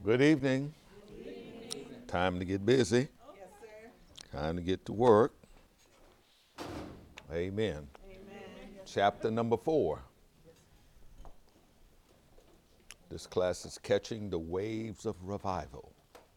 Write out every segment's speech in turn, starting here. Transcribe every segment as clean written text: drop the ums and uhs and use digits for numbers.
Good evening. Time to get busy. Time to get to work. Amen. Chapter number 4. This class is Catching the Waves of Revival.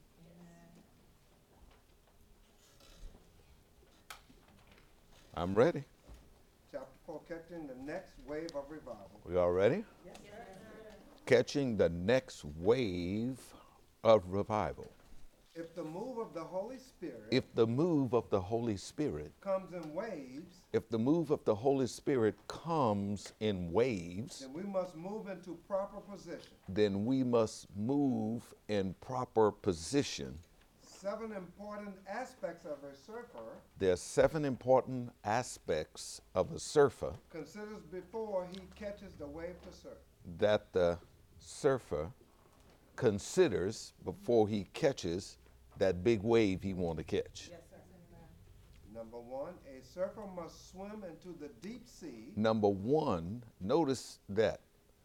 I'm ready. Chapter 4, catching the next wave of revival. We all ready? Catching the next wave of revival. If the move of the Holy Spirit If the move of the Holy Spirit, comes in waves, if the move of the Holy Spirit comes in waves, then we must move into proper position. then we must move in proper position. 7 important aspects of a surfer There are 7 important aspects of a surfer considers before he catches the wave to surf. that the surfer considers before he catches that big wave he want to catch. Number 1, a surfer must swim into the deep sea Number 1, notice that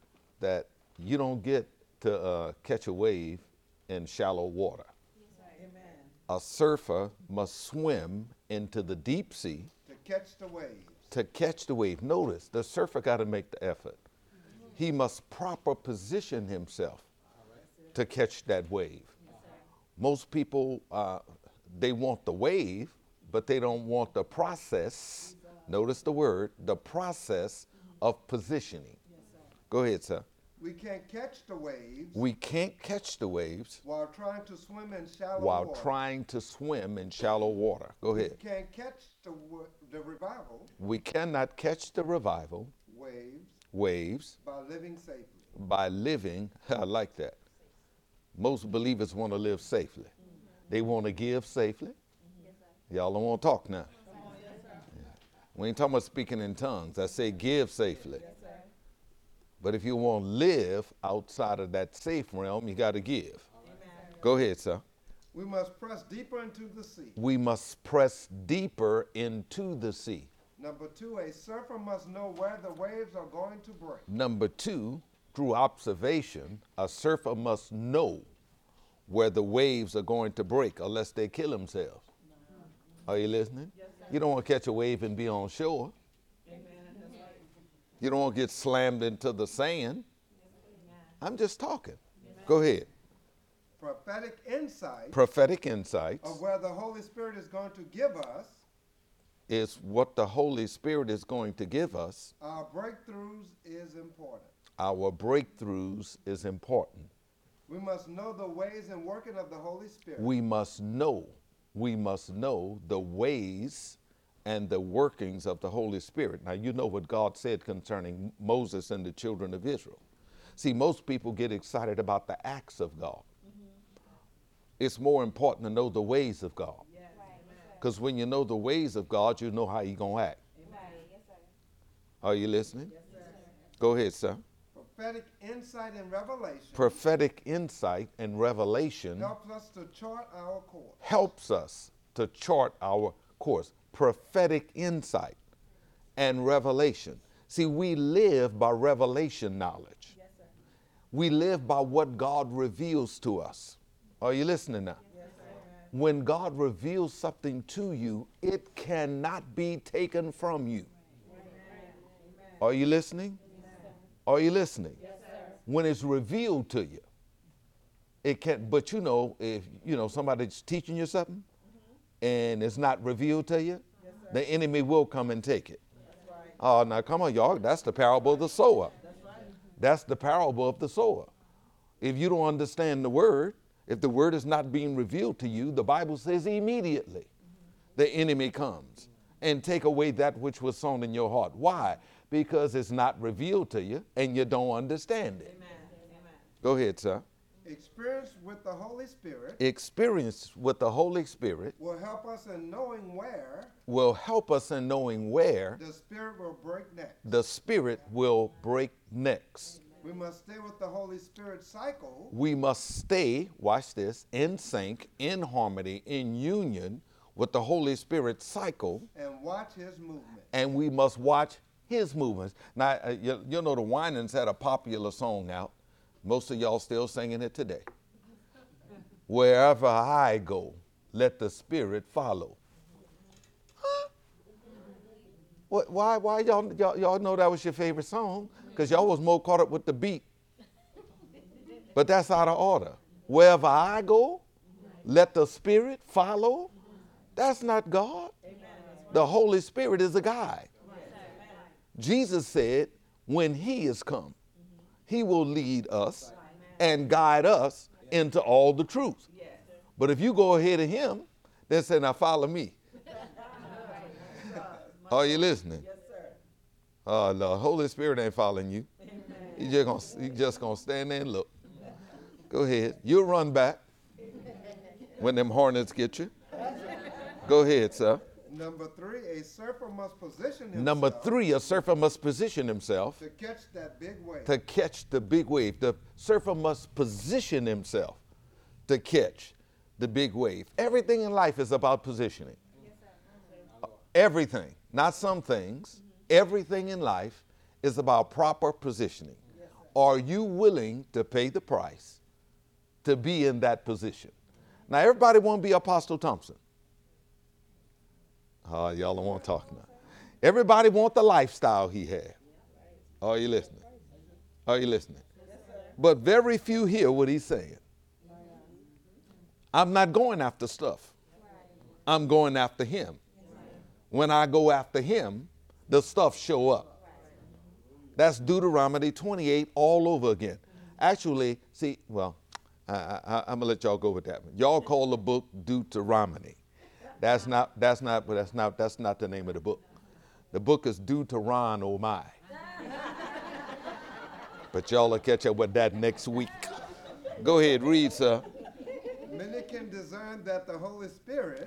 you don't get to catch a wave in shallow water. A surfer must swim into the deep sea to catch the waves. to catch the wave. Notice, the surfer got to make the effort. He must proper position himself to catch that wave. Most people, they want the wave, but they don't want the process. Notice the word, the process of positioning. Go ahead, sir. We can't catch the waves We can't catch the waves while trying to swim in shallow while water. trying to swim in shallow water. Go ahead. We can't catch the revival We cannot catch the revival waves by living safely. by living. I like that. Most believers want to live safely. They want to give safely. Y'all don't want to talk now. We ain't talking about speaking in tongues. I say give safely. But if you want to live outside of that safe realm, you got to give. Go ahead, sir. We must press deeper into the sea. We must press deeper into the sea. Number 2, a surfer must know where the waves are going to break. Number 2, through observation, a surfer must know where the waves are going to break unless they kill themselves. Are you listening? You don't want to catch a wave and be on shore. You don't want to get slammed into the sand. I'm just talking. Go ahead. Prophetic insight Prophetic insights of where the Holy Spirit is going to give us. is what the Holy Spirit is going to give us. Our breakthroughs is important. Our breakthroughs is important. We must know the ways and working of the Holy Spirit. We must know the ways and the workings of the Holy Spirit. Now, you know what God said concerning Moses and the children of Israel. See, most people get excited about the acts of God. It's more important to know the ways of God. Because when you know the ways of God, you know how you're going to act. Are you listening? Go ahead, sir. Prophetic insight and revelation Prophetic insight and revelation helps us to chart our course. helps us to chart our course. Prophetic insight and revelation. See, we live by revelation knowledge. We live by what God reveals to us. Are you listening now? When God reveals something to you, it cannot be taken from you. Are you listening? Are you listening? When it's revealed to you, it can't. But you know, if somebody's teaching you something and it's not revealed to you, the enemy will come and take it. Oh, now come on, y'all. That's the parable of the sower. That's the parable of the sower. If you don't understand the word, if the word is not being revealed to you, the Bible says immediately the enemy comes and take away that which was sown in your heart. Why? Because it's not revealed to you and you don't understand it. Go ahead, sir. Experience with the Holy Spirit Experience with the Holy Spirit will help us in knowing where will help us in knowing where the Spirit will break next. the Spirit will break next. We must stay with the Holy Spirit cycle We must stay, watch this, in sync, in harmony, in union with the Holy Spirit cycle, and watch His movement. and we must watch His movements. Now, you know the Winans had a popular song out. Most of y'all still singing it today. Wherever I go, let the Spirit follow. Why y'all know that was your favorite song? Because y'all was more caught up with the beat. But that's out of order. Wherever I go, let the Spirit follow. That's not God. The Holy Spirit is a guide. Jesus said, when He is come, He will lead us and guide us into all the truth. But if you go ahead of Him, then say, now follow me. Are you listening? Oh, the Holy Spirit ain't following you. He's just gonna stand there and look. Go ahead. You'll run back when them hornets get you. Go ahead, sir. Number three, a surfer must position himself. Number three, a surfer must position himself to catch that big wave. to catch the big wave. The surfer must position himself to catch the big wave. Everything in life is about positioning. Everything, not some things. Everything in life is about proper positioning. Are you willing to pay the price to be in that position? Now, everybody want to be Apostle Thompson. Oh, y'all don't want to talk now. Everybody want the lifestyle he had. Are you listening? Are you listening? But very few hear what he's saying. I'm not going after stuff. I'm going after him. When I go after him, the stuff show up. That's Deuteronomy 28 all over again. Actually, see, well, I'm going to let y'all go with that one. Y'all call the book Deuteronomy. That's not the name of the book. The book is Deuteronomy. But y'all will catch up with that next week. Go ahead, read, sir. Many can discern that the Holy Spirit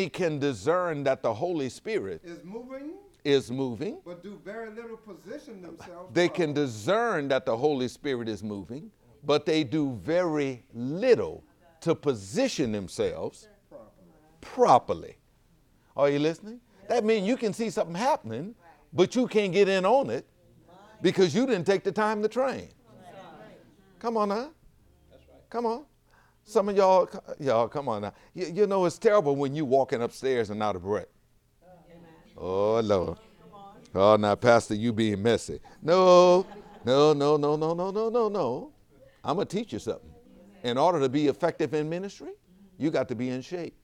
is moving, but do very little position themselves. They can discern that the Holy Spirit is moving, but they do very little to position themselves properly. Are you listening? That means you can see something happening, but you can't get in on it because you didn't take the time to train. Come on now. Come on. Some of y'all, come on now. You know it's terrible when you walking upstairs and out of breath. Oh, Lord. Oh, now, Pastor, you being messy. No. I'm going to teach you something. In order to be effective in ministry, you got to be in shape.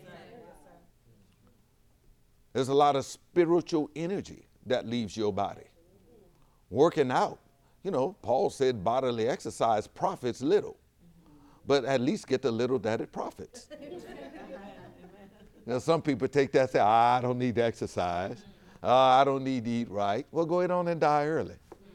There's a lot of spiritual energy that leaves your body. Working out. You know, Paul said bodily exercise profits little. But at least get the little that it profits. Now, some people take that and say, I don't need to exercise. I don't need to eat right. Well, go ahead on and die early.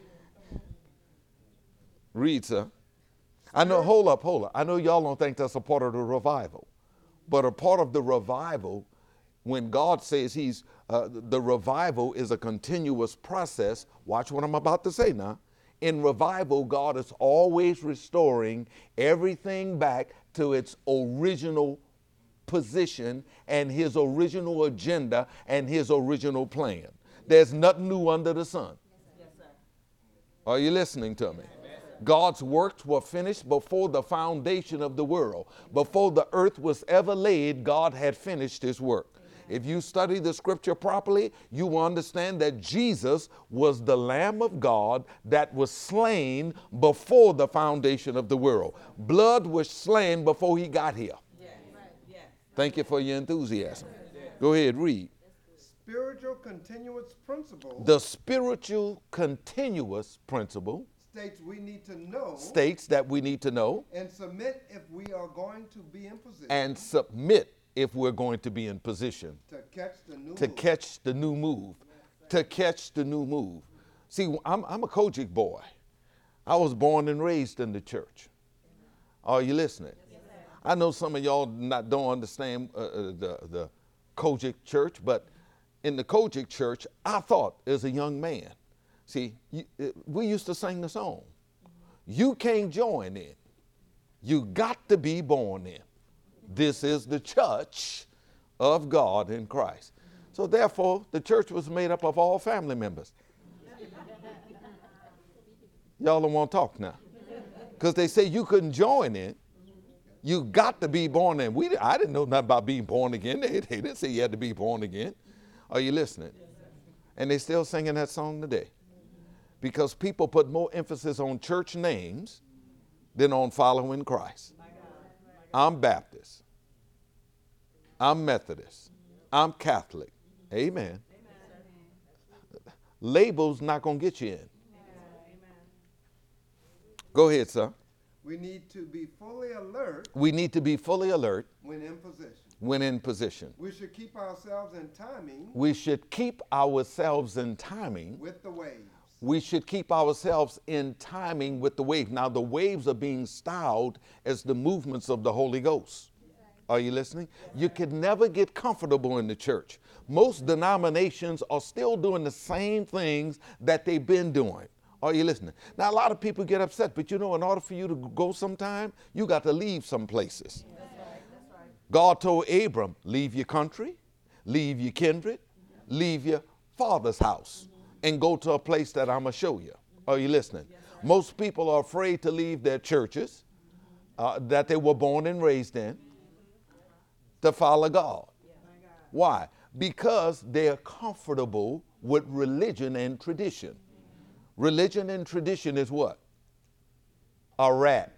Read, sir. I know, hold up. I know y'all don't think that's a part of the revival. But a part of the revival, when God says the revival is a continuous process, watch what I'm about to say now. In revival, God is always restoring everything back to its original position and his original agenda and his original plan. There's nothing new under the sun. Yes, sir. Are you listening to me? God's works were finished before the foundation of the world. Before the earth was ever laid, God had finished his work. If you study the scripture properly, you will understand that Jesus was the Lamb of God that was slain before the foundation of the world. Blood was slain before he got here. Thank you for your enthusiasm. Go ahead, read. Spiritual continuous principle. The spiritual continuous principle states that we need to know and submit if we are going to be in position. And submit if we're going to be in position to catch the new move. To catch the new move. See, I'm a Kojic boy. I was born and raised in the church. Are you listening? I know some of y'all don't understand the Kojic church, but in the Kojic church, I thought as a young man, see, we used to sing the song, you can't join in. You got to be born in. This is the church of God in Christ. So therefore, the church was made up of all family members. Y'all don't want to talk now. Because they say you couldn't join in. You got to be born again. I didn't know nothing about being born again. They didn't say you had to be born again. Are you listening? And they're still singing that song today. Because people put more emphasis on church names than on following Christ. I'm Baptist. I'm Methodist. I'm Catholic. Amen. Labels not going to get you in. Go ahead, sir. We need to be fully alert. We need to be fully alert when in position. When in position. We should keep ourselves in timing. We should keep ourselves in timing with the waves. We should keep ourselves in timing with the wave. Now, the waves are being styled as the movements of the Holy Ghost. Are you listening? You can never get comfortable in the church. Most denominations are still doing the same things that they've been doing. Are you listening? Now, a lot of people get upset, but you know, in order for you to go sometime, you got to leave some places. God told Abram, leave your country, leave your kindred, leave your father's house, and go to a place that I'm going to show you. Are you listening? Most people are afraid to leave their churches that they were born and raised in to follow God. Why? Because they're comfortable with religion and tradition. Religion and tradition is what? A rat.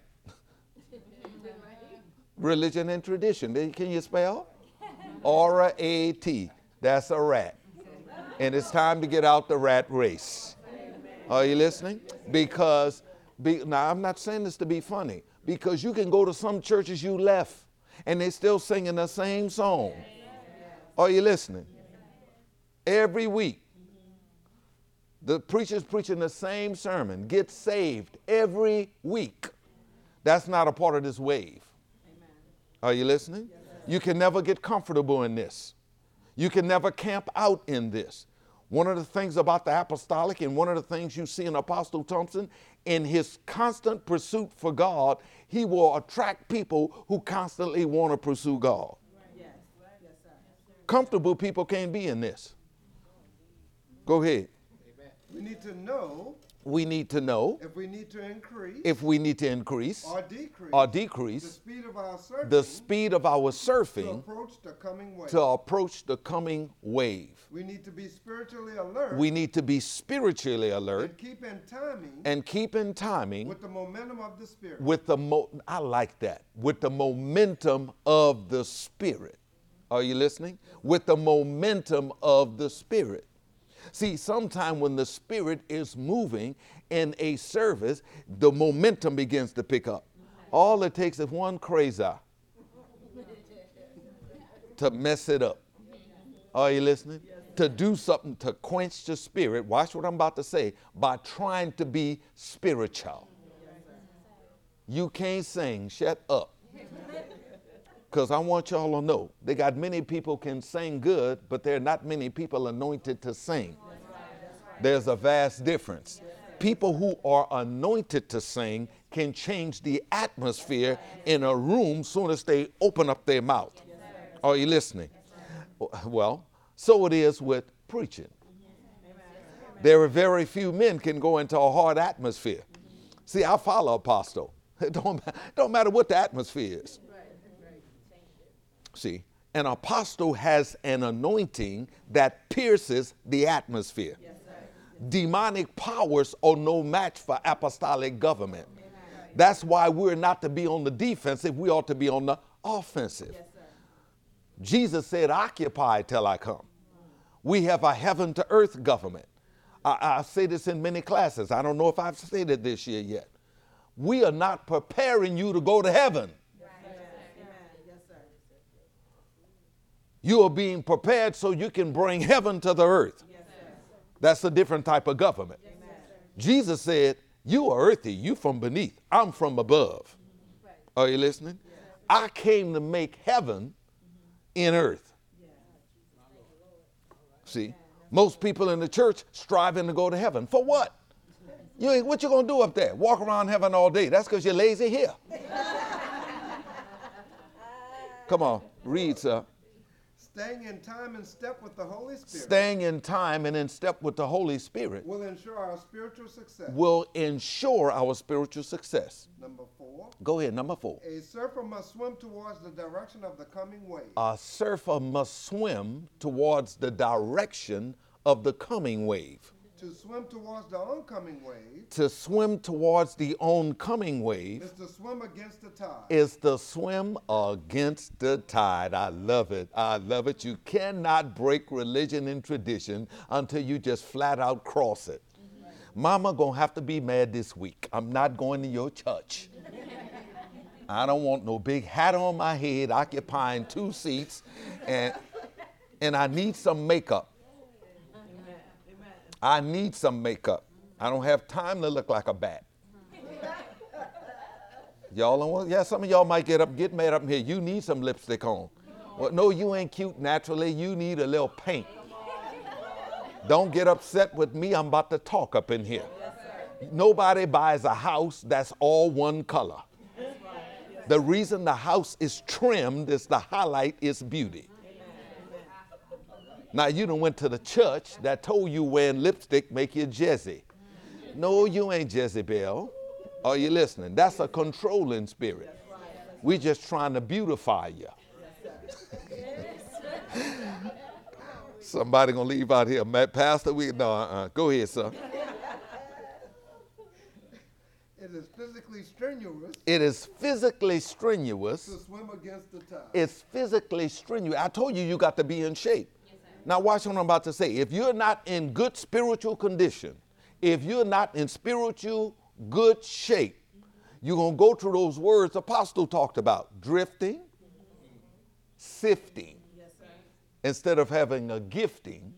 Religion and tradition. Can you spell? R-A-T. That's a rat. And it's time to get out the rat race. Are you listening? Because, now I'm not saying this to be funny, because you can go to some churches you left and they're still singing the same song. Are you listening? Every week, the preacher's preaching the same sermon. Get saved every week. That's not a part of this wave. Are you listening? You can never get comfortable in this. You can never camp out in this. One of the things about the apostolic, and one of the things you see in Apostle Thompson, in his constant pursuit for God, he will attract people who constantly want to pursue God. Comfortable people can't be in this. Go ahead. We need to know. We need to know if we need to increase. If we need to increase. Or decrease. The speed of our surfing. The speed of our surfing. To approach the coming wave. To approach the coming wave. We need to be spiritually alert. We need to be spiritually alert. And keep in timing. With the momentum of the Spirit. I like that. With the momentum of the Spirit. Are you listening? With the momentum of the Spirit. See, sometime when the Spirit is moving in a service, the momentum begins to pick up. All it takes is one crazy to mess it up. Are you listening? To do something to quench the Spirit. Watch what I'm about to say. By trying to be spiritual. You can't sing. Shut up. Because I want y'all to know, they got many people can sing good, but there are not many people anointed to sing. There's a vast difference. People who are anointed to sing can change the atmosphere in a room soon as they open up their mouth. Are you listening? Well, so it is with preaching. There are very few men can go into a hard atmosphere. See, I follow Apostle. It don't matter what the atmosphere is. See, an apostle has an anointing that pierces the atmosphere. Yes, demonic powers are no match for apostolic government. That's why we're not to be on the defensive. We ought to be on the offensive. Yes, Jesus said, occupy till I come. We have a heaven to earth government. I say this in many classes. I don't know if I've said it this year yet. We are not preparing you to go to heaven. You are being prepared so you can bring heaven to the earth. Yes, that's a different type of government. Yes, Jesus said, you are earthy, you from beneath, I'm from above. Right. Are you listening? Yes. I came to make heaven in earth. Yes. See, most people in the church striving to go to heaven. For what? What you going to do up there? Walk around heaven all day. That's because you're lazy here. Come on, read, sir. Staying in time and step with the Holy Spirit Staying in time and in step with the Holy Spirit will ensure our spiritual success. will ensure our spiritual success. Number 4, Go ahead, number 4. a surfer must swim towards the direction of the coming wave. A surfer must swim towards the direction of the coming wave. To swim towards the oncoming wave To swim towards the oncoming wave is to swim against the tide. is to swim against the tide. I love it. I love it. You cannot break religion and tradition until you just flat out cross it. Mama gonna have to be mad this week. I'm not going to your church. I don't want no big hat on my head occupying 2 seats, and I need some makeup. I need some makeup. I don't have time to look like a bat. Y'all don't want, yeah, some of y'all might get mad up in here. You need some lipstick on. Well, no, you ain't cute naturally. You need a little paint. Don't get upset with me. I'm about to talk up in here. Nobody buys a house that's all one color. The reason the house is trimmed is to highlight its beauty. Now, you done went to the church that told you wearing lipstick make you Jezzy. No, you ain't Jezebel. Are you listening? That's a controlling spirit. We just trying to beautify you. Somebody gonna leave out here. Pastor, go ahead, sir. It is physically strenuous It is physically strenuous. to swim against the tide. It's physically strenuous. I told you got to be in shape. Now watch what I'm about to say. If you're not in good spiritual condition, if you're not in spiritual good shape, you're going to go through those words the apostle talked about: drifting, sifting. Instead of having a gifting,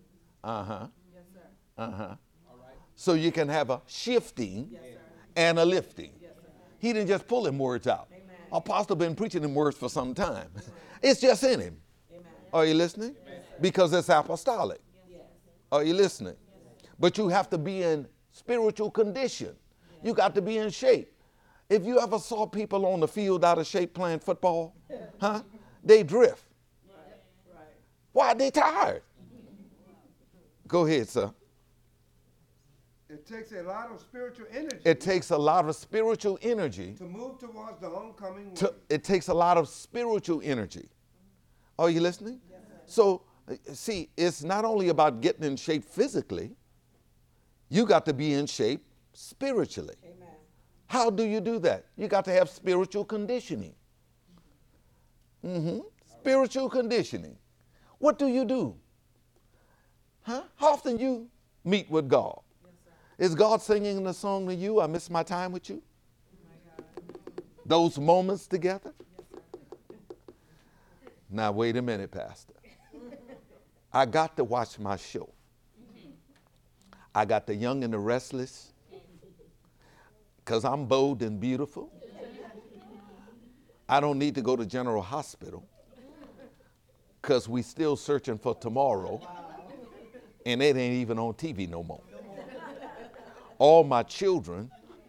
so you can have a shifting and a lifting. He didn't just pull them words out. Apostle been preaching them words for some time. It's just in him. Are you listening? Because it's apostolic. Are you listening? But you have to be in spiritual condition. You got to be in shape. If you ever saw people on the field out of shape playing football, they drift. Why? They tired. Go ahead, sir. It takes a lot of spiritual energy It takes a lot of spiritual energy. to move towards the oncoming wave. It takes a lot of spiritual energy. Are you listening? So, see, it's not only about getting in shape physically, you got to be in shape spiritually. How do you do that? You got to have spiritual conditioning. Spiritual conditioning. What do you do? How often you meet with God? Is God singing the song to you, "I miss my time with you"? Those moments together? Now, wait a minute, Pastor. I got to watch my show. I got the Young and the Restless because I'm bold and beautiful. I don't need to go to General Hospital because we still searching for tomorrow, and it ain't even on TV no more. All my children,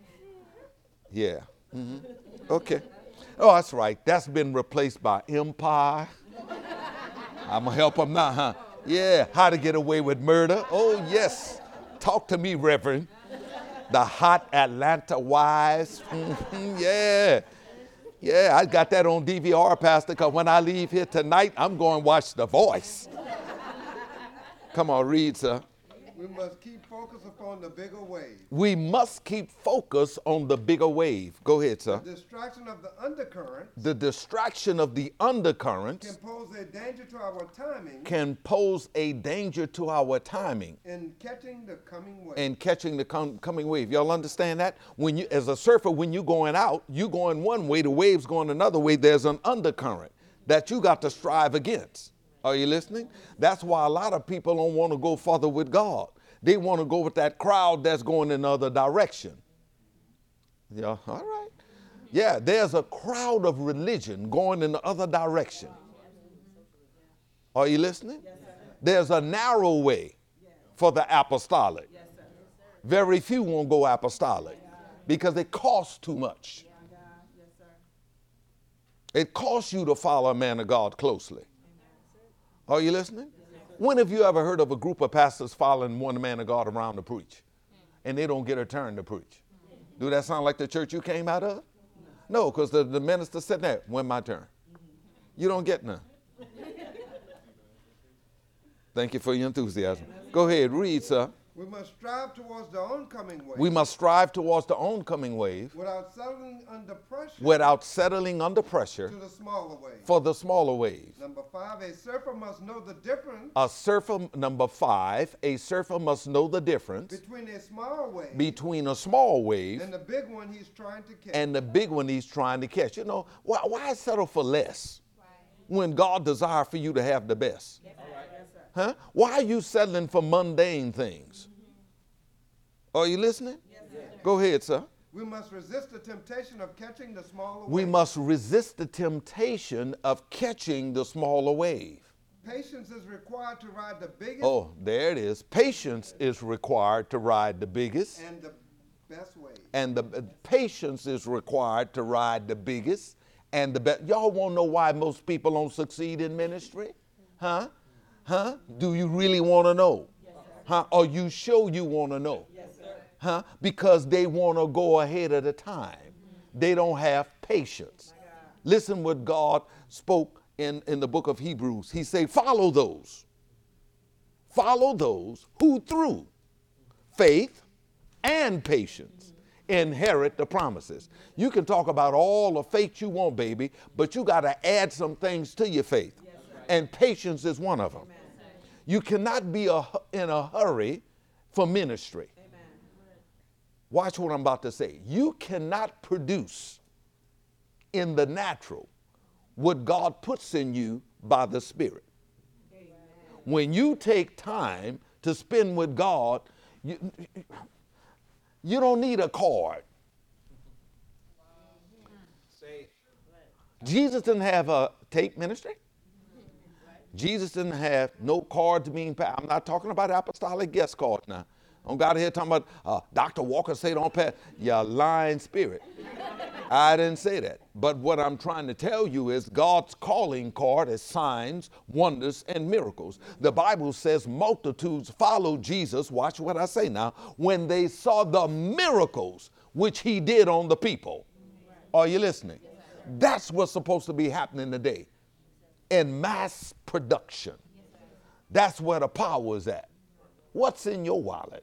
okay. Oh, that's right. That's been replaced by Empire. I'm going to help them now, huh? Yeah, How to Get Away with Murder. Oh, yes. Talk to me, Reverend. The Hot Atlanta Wives. Yeah. Yeah, I got that on DVR, Pastor, because when I leave here tonight, I'm going to watch The Voice. Come on, read, sir. We must keep focus upon the bigger wave. We must keep focus on the bigger wave. Go ahead, sir. The distraction of the undercurrent The distraction of the undercurrents can pose a danger to our timing can pose a danger to our timing in catching the coming wave. and catching the coming wave. Y'all understand that? When you, as a surfer, when you're going out, you going one way, the wave's going another way. There's an undercurrent that you got to strive against. Are you listening? That's why a lot of people don't want to go further with God. They want to go with that crowd that's going in the other direction. Yeah, all right. Yeah, there's a crowd of religion going in the other direction. Are you listening? There's a narrow way for the apostolic. Very few won't go apostolic because it costs too much. It costs you to follow a man of God closely. Are you listening? When have you ever heard of a group of pastors following one man of God around to preach and they don't get a turn to preach? Do that sound like the church you came out of? No, because the minister said that, when my turn. You don't get none. Thank you for your enthusiasm. Go ahead, read, sir. We must strive towards the oncoming wave. We must strive towards the oncoming wave without settling under pressure. Without settling under pressure To the smaller wave. For the smaller waves. Number 5, a surfer must know the difference. Number 5, a surfer must know the difference between a small wave. Between a small wave. And the big one he's trying to catch. And the big one he's trying to catch. You know, why settle for less when God desires for you to have the best? Huh? Why are you settling for mundane things? Are you listening? Yes, go ahead, sir. We must resist the temptation of catching the smaller wave. We must resist the temptation of catching the smaller wave. Patience is required to ride the biggest. Oh, there it is. Patience is required to ride the biggest. And the best wave. And the patience is required to ride the biggest and the best. Y'all want to know why most people don't succeed in ministry? Huh? Huh? Do you really want to know? Yes, huh? Are you sure you want to know? Yes, sir. Huh? Because they want to go ahead of the time. Mm-hmm. They don't have patience. Listen what God spoke in the book of Hebrews. He said, follow those who through faith and patience inherit the promises. You can talk about all the faith you want, baby, but you got to add some things to your faith. Yes, and patience is one of them. Amen. You cannot be in a hurry for ministry. Amen. Watch what I'm about to say. You cannot produce in the natural what God puts in you by the Spirit. Amen. When you take time to spend with God, you don't need a card. Jesus didn't have a tape ministry. Jesus didn't have no cards being passed. I'm not talking about apostolic guest cards now. Don't got here talking about Dr. Walker say don't pass. You lying spirit. I didn't say that. But what I'm trying to tell you is God's calling card is signs, wonders, and miracles. The Bible says multitudes followed Jesus, watch what I say now, when they saw the miracles which he did on the people. Are you listening? That's what's supposed to be happening today. In mass production. That's where the power is at. What's in your wallet?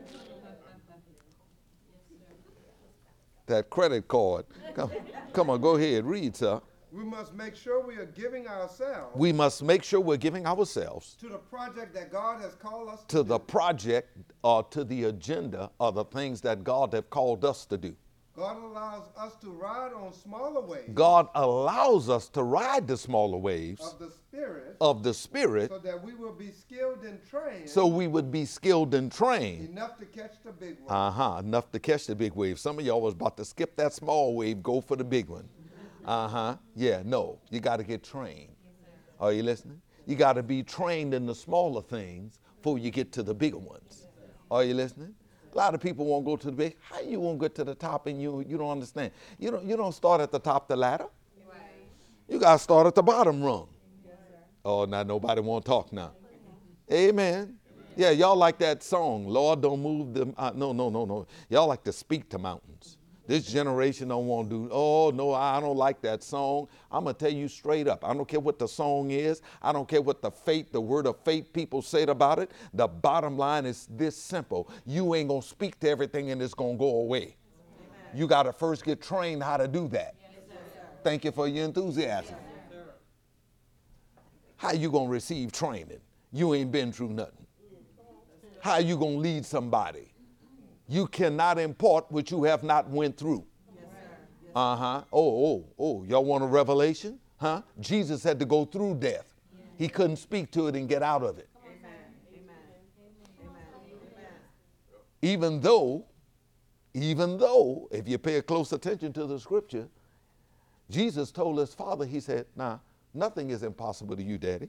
That credit card. Come on, go ahead, read, sir. We must make sure we are giving ourselves. We must make sure we're giving ourselves to the project that God has called us to the project or to the agenda or the things that God have called us to do. God allows us to ride on smaller waves. God allows us to ride the smaller waves of the Spirit. So that we will be skilled and trained. So we would be skilled and trained. Enough to catch the big wave. Enough to catch the big wave. Some of y'all was about to skip that small wave, go for the big one. Yeah, no. You got to get trained. Are you listening? You got to be trained in the smaller things before you get to the bigger ones. Are you listening? A lot of people won't go to the big. How you won't get to the top and you don't understand? You don't start at the top of the ladder. Right. You got to start at the bottom rung. Yes, oh, now nobody won't talk now. Amen. Yeah, y'all like that song, Lord, don't move them. No. Y'all like to speak to mountains. This generation don't want to do, oh, no, I don't like that song. I'm going to tell you straight up. I don't care what the song is. I don't care what the word of faith people said about it. The bottom line is this simple. You ain't going to speak to everything and it's going to go away. Amen. You got to first get trained how to do that. Yes, thank you for your enthusiasm. Yes, how you going to receive training? You ain't been through nothing. How you going to lead somebody? You cannot impart what you have not went through. Yes, sir. Oh, y'all want a revelation? Huh? Jesus had to go through death. Yes. He couldn't speak to it and get out of it. Amen. Even though, if you pay close attention to the scripture, Jesus told his father, he said, nah, nothing is impossible to you, Daddy.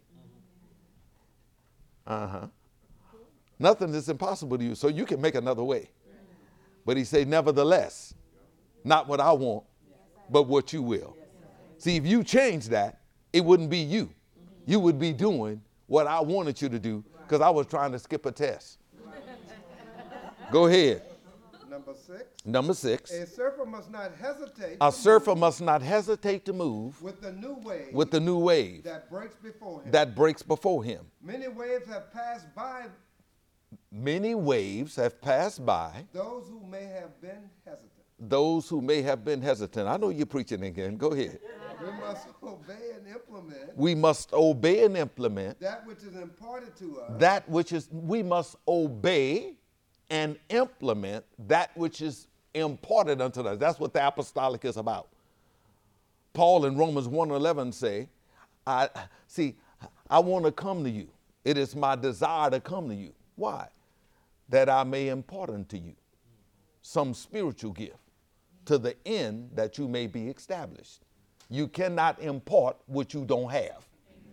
Nothing is impossible to you, so you can make another way. But he said, nevertheless, not what I want, but what you will. See, if you change that, it wouldn't be you. You would be doing what I wanted you to do because I was trying to skip a test. Go ahead. Number 6. Number 6. A surfer must not hesitate. A surfer must not hesitate to move with the new wave. With the new wave that breaks before him. That breaks before him. Many waves have passed by. Many waves have passed by. Those who may have been hesitant. Those who may have been hesitant. I know you're preaching again. Go ahead. We must obey and implement. We must obey and implement. That which is imparted to us. That which is, we must obey and implement that which is imparted unto us. That's what the apostolic is about. Paul in Romans 1:11 say, I want to come to you. It is my desire to come to you. Why? That I may impart unto you some spiritual gift to the end that you may be established. You cannot impart what you don't have.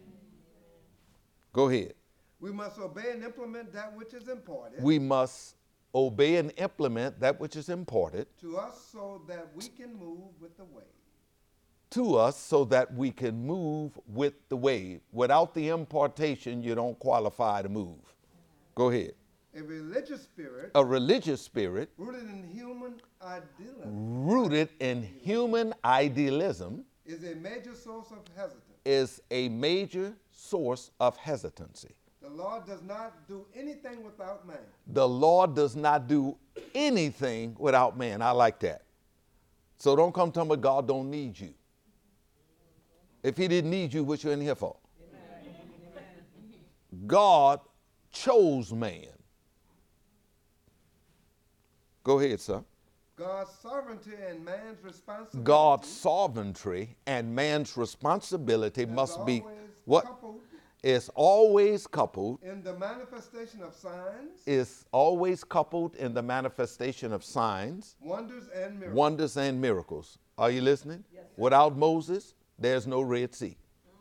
Go ahead. We must obey and implement that which is imparted. We must obey and implement that which is imparted to us so that we can move with the wave. To us so that we can move with the wave. Without the impartation, you don't qualify to move. Go ahead. A religious spirit. A religious spirit. Rooted in human idealism. Rooted in human idealism. Is a major source of hesitance. Is a major source of hesitancy. The Lord does not do anything without man. The Lord does not do anything without man. I like that. So don't come tell me God don't need you. If he didn't need you, what you in here for? Amen. God chose man. Go ahead, sir. God's sovereignty and man's responsibility. God's sovereignty and man's responsibility must be what? Is always coupled in the manifestation of signs. Is always coupled in the manifestation of signs. Wonders and miracles. Wonders and miracles. Are you listening? Yes, without Moses, there's no Red Sea.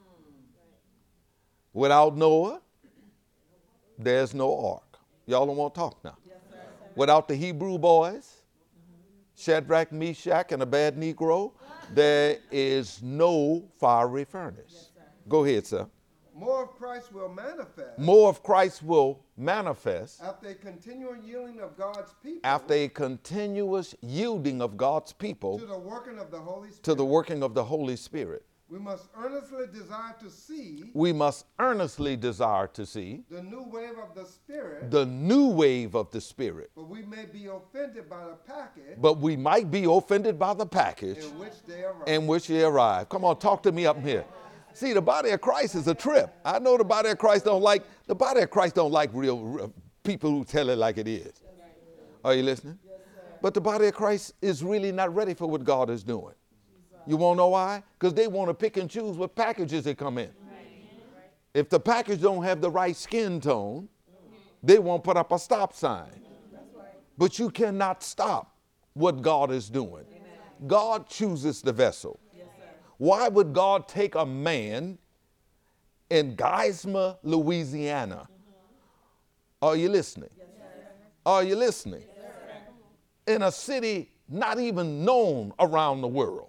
Without Noah, there's no ark. Y'all don't want to talk now. Yes, without the Hebrew boys, Shadrach, Meshach, and a bad Negro, there is no fiery furnace. Yes, go ahead, sir. More of Christ will manifest. More of Christ will manifest. After a continual yielding of God's people. After a continuous yielding of God's people. To the working of the Holy Spirit. To the working of the Holy Spirit. We must earnestly desire to see. We must earnestly desire to see. The new wave of the Spirit. The new wave of the Spirit. But we may be offended by the package. But we might be offended by the package. In which they arrive. In which they arrive. Come on, talk to me up here. See, the body of Christ is a trip. I know the body of Christ don't like real people who tell it like it is. Are you listening? But the body of Christ is really not ready for what God is doing. You want to know why? Because they want to pick and choose what packages they come in. If the package don't have the right skin tone, they won't put up a stop sign. But you cannot stop what God is doing. God chooses the vessel. Why would God take a man in Geismar, Louisiana? Are you listening? Are you listening? In a city not even known around the world.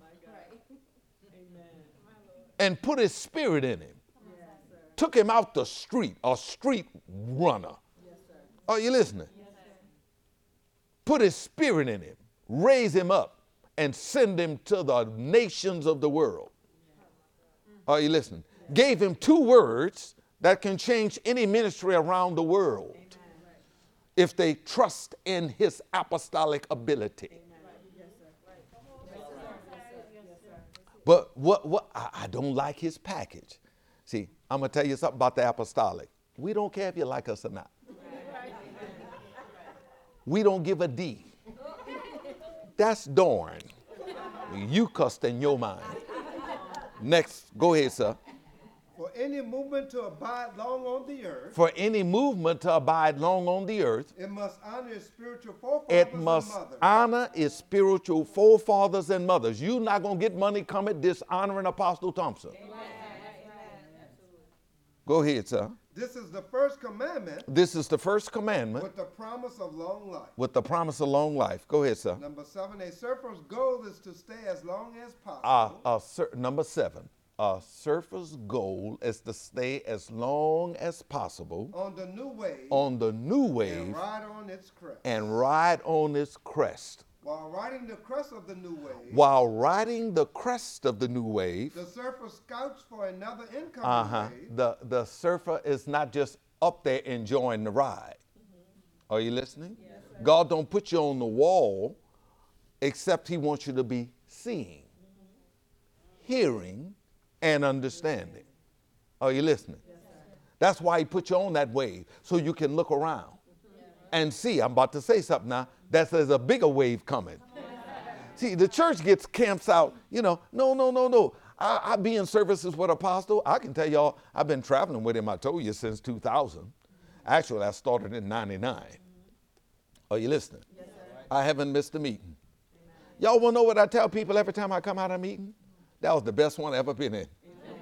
And put his spirit in him. Took him out the street, a street runner. Are you listening? Put his spirit in him, raise him up, and send him to the nations of the world. Are you listening? Gave him 2 words that can change any ministry around the world if they trust in his apostolic ability. But I don't like his package. See, I'm going to tell you something about the apostolic. We don't care if you like us or not. We don't give a D. That's darn. You cussed in your mind. Next, go ahead, sir. For any movement to abide long on the earth. For any movement to abide long on the earth. It must honor its spiritual forefathers and mothers. It must honor its spiritual forefathers and mothers. You're not going to get money coming dishonoring Apostle Thompson. Amen. Go ahead, sir. This is the first commandment. This is the first commandment. With the promise of long life. With the promise of long life. Go ahead, sir. Number 7, a surfer's goal is to stay as long as possible. Number 7. A surfer's goal is to stay as long as possible on the new wave, on the new and wave ride on its crest. and ride on its crest. While riding the crest of the new wave, While riding the crest of the new wave, the surfer scouts for another incoming wave. the surfer is not just up there enjoying the ride. Are you listening? Yes, God don't put you on the wall except he wants you to be seeing, hearing, and understanding. Are you listening? Yes, that's why he put you on that wave, so you can look around and see. I'm about to say something now. There's a bigger wave coming. See, the church gets camps out, no. I be in services with Apostle. I can tell y'all, I've been traveling with him, I told you, since 2000. Actually, I started in 99. Are you listening? Yes, I haven't missed a meeting. Y'all want to know what I tell people every time I come out of a meeting? That was the best one I ever been in.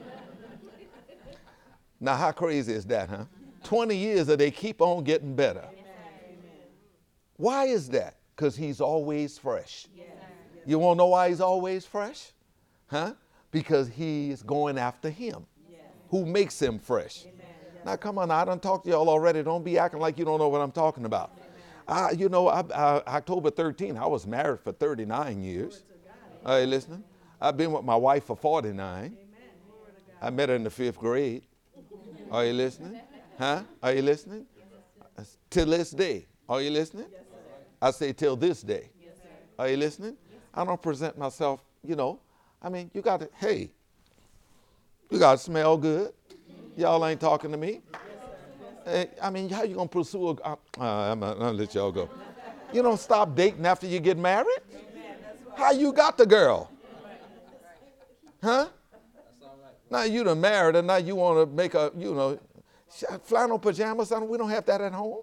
Now, how crazy is that, huh? 20 years and they keep on getting better. Why is that? Because he's always fresh. You want to know why he's always fresh? Huh? Because he's going after him. Who makes him fresh? Now, come on, I done talked to y'all already. Don't be acting like you don't know what I'm talking about. October 13th, I was married for 39 years. Are you listening? I've been with my wife for 49. I met her in the 5th grade. Are you listening? Huh? Are you listening? Till this day. Are you listening? I say till this day. Are you listening? I don't present myself, you got to, hey, you got to smell good. Y'all ain't talking to me. How you going to pursue I'm going to let y'all go. You don't stop dating after you get married. How you got the girl? Huh? Now you done married and now you want to make flannel pajamas. We don't have that at home.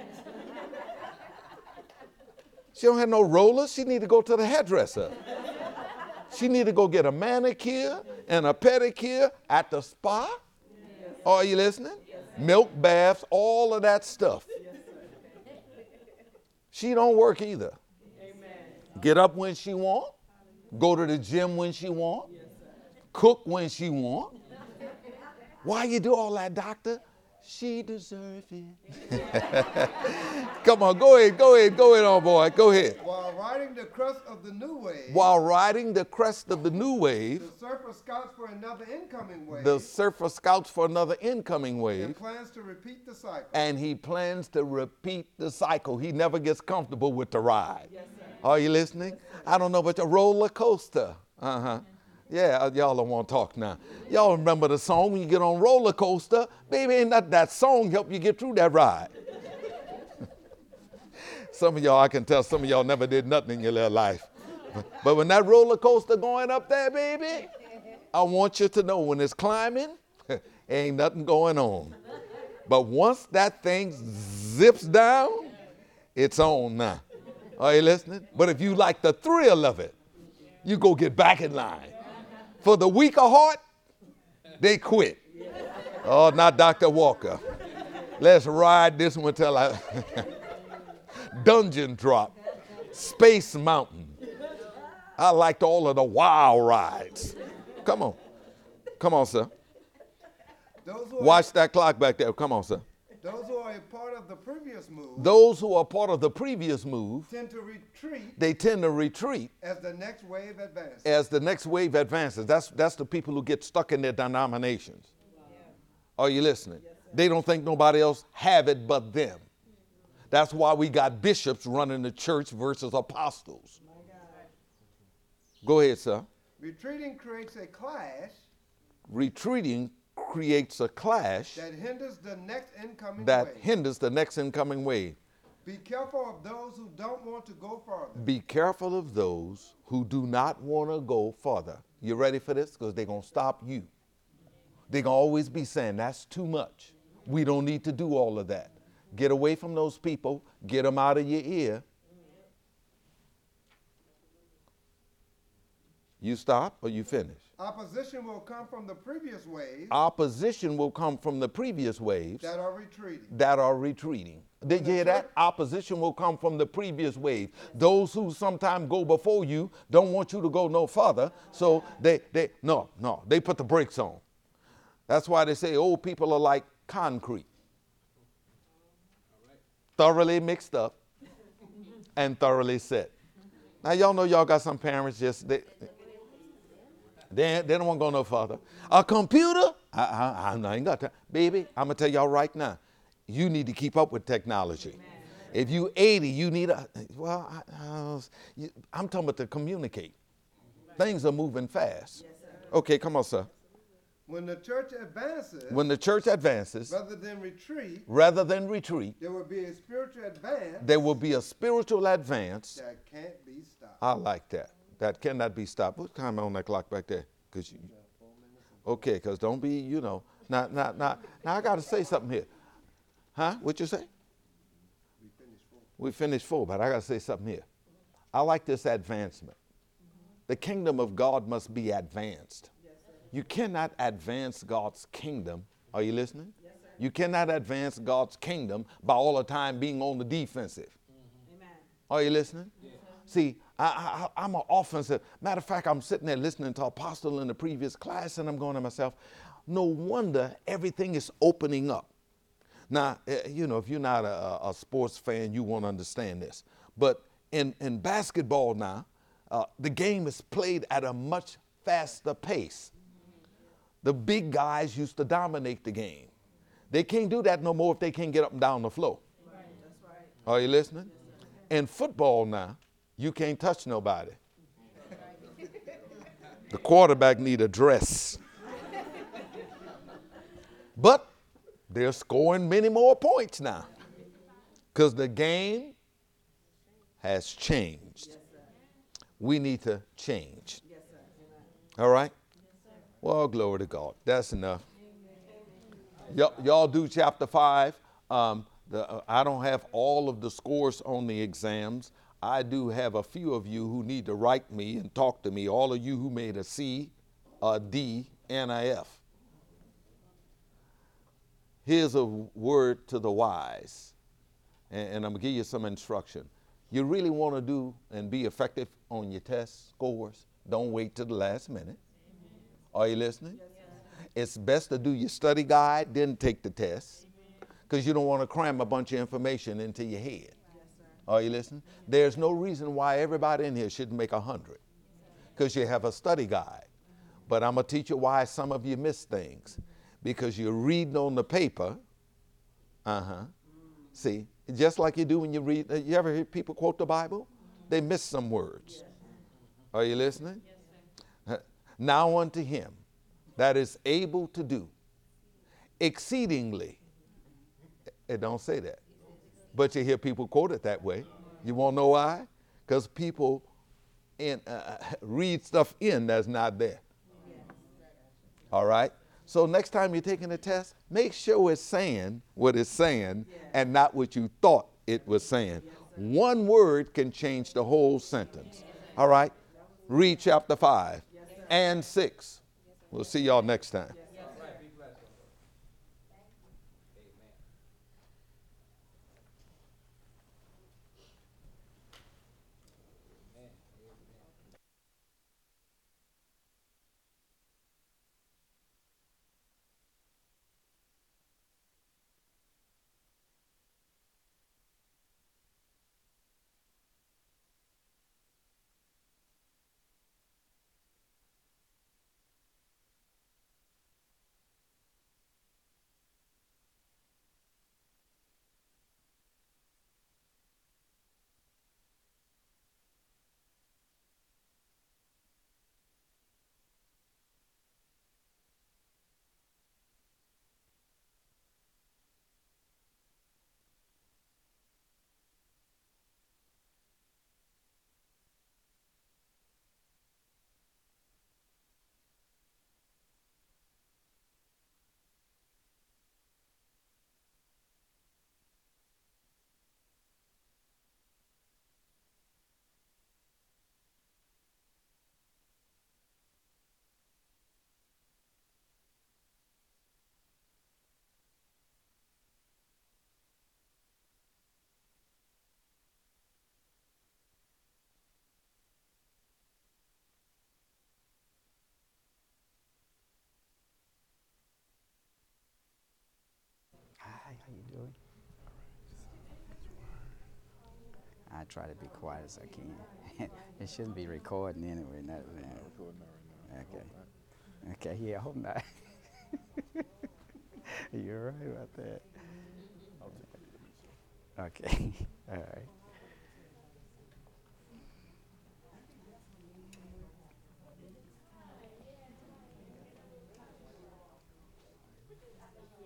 She don't have no rollers. She need to go to the hairdresser. She need to go get a manicure and a pedicure at the spa. Are you listening? Milk baths, all of that stuff. She don't work either. Get up when she want. Go to the gym when she want. Cook when she want. Why you do all that, doctor? She deserves it. Come on, go ahead, on, boy. Go ahead. While riding the crest of the new wave. While riding the crest of the new wave. The surfer scouts for another incoming wave. The surfer scouts for another incoming wave. And plans to repeat the cycle. And he plans to repeat the cycle. He never gets comfortable with the ride. Yes, sir. Are you listening? I don't know, but the roller coaster. Yeah, y'all don't want to talk now. Y'all remember the song when you get on roller coaster? Baby, ain't that song help you get through that ride. Some of y'all, I can tell some of y'all never did nothing in your little life. But when that roller coaster going up there, baby, I want you to know when it's climbing, ain't nothing going on. But once that thing zips down, it's on now. Are you listening? But if you like the thrill of it, you go get back in line. For the weak of heart, they quit. Oh, not Dr. Walker. Let's ride this one till I... Dungeon Drop, Space Mountain. I liked all of the wow rides. Come on, sir. Watch that clock back there. Come on, sir. Those who are a part of the previous move. Those who are part of the previous move. Tend to retreat. They tend to retreat. As the next wave advances. As the next wave advances. That's the people who get stuck in their denominations. Yeah. Are you listening? Yes, they don't think nobody else have it but them. That's why we got bishops running the church versus apostles. Go ahead, sir. Retreating creates a clash. Retreating creates a clash that hinders the next incoming wave. Hinders the next incoming wave. Be careful of those who don't want to go farther. Be careful of those who do not want to go farther. You ready for this? Because they're going to stop you. They're going to always be saying, that's too much. We don't need to do all of that. Get away from those people. Get them out of your ear. You stop or you finish? Opposition will come from the previous waves Opposition will come from the previous waves that are retreating. that are retreating. Did you hear that? Opposition will come from the previous wave. Those who sometimes go before you don't want you to go no further, so they put the brakes on. That's why they say old people are like concrete, thoroughly mixed up and thoroughly set. Now y'all know y'all got some parents just they don't want to go no further. A computer? I ain't got time. Baby, I'm going to tell y'all right now, you need to keep up with technology. Amen. If you 80, you need I'm talking about to communicate. Things are moving fast. Yes, okay, come on, sir. When the church advances, rather than retreat, there will be a spiritual advance. There will be a spiritual advance that can't be stopped. I like that. That cannot be stopped. What time on that clock back there? Okay, because don't be, Now I got to say something here. Huh? What you say? We finished 4, but I got to say something here. I like this advancement. The kingdom of God must be advanced. You cannot advance God's kingdom. Are you listening? Yes, sir. You cannot advance God's kingdom by all the time being on the defensive. Amen. Are you listening? Yes, see, I'm an offensive. Matter of fact, I'm sitting there listening to Apostle in the previous class, and I'm going to myself, no wonder everything is opening up. Now, if you're not a sports fan, you won't understand this. But in basketball now, the game is played at a much faster pace. The big guys used to dominate the game. They can't do that no more if they can't get up and down the floor. Right. That's right. Are you listening? Yes, in football now, you can't touch nobody. The quarterback need a dress. But they're scoring many more points now because the game has changed. Yes, we need to change. Yes, all right? Well, glory to God. That's enough. Y'all do chapter 5. I don't have all of the scores on the exams. I do have a few of you who need to write me and talk to me. All of you who made a C, a D, and a F. Here's a word to the wise. And I'm going to give you some instruction. You really want to do and be effective on your test scores, don't wait till the last minute. Are you listening? Yes, it's best to do your study guide, then take the test, because you don't want to cram a bunch of information into your head. Yes, are you listening? There's no reason why everybody in here shouldn't make 100, because you have a study guide. But I'm going to teach you why some of you miss things, because you're reading on the paper. See, just like you do when you read. You ever hear people quote the Bible? They miss some words. Are you listening? Now unto him that is able to do exceedingly. It don't say that. But you hear people quote it that way. You want to know why? Because people read stuff in that's not there. All right? So next time you're taking a test, make sure it's saying what it's saying and not what you thought it was saying. One word can change the whole sentence. All right? Read chapter 5 and 6. We'll see y'all next time. How you doing? I try to be quiet as I can. It shouldn't be recording anyway. Not recording that right now. Okay. Okay. Yeah. I hope not. You're right about that. Okay. All right.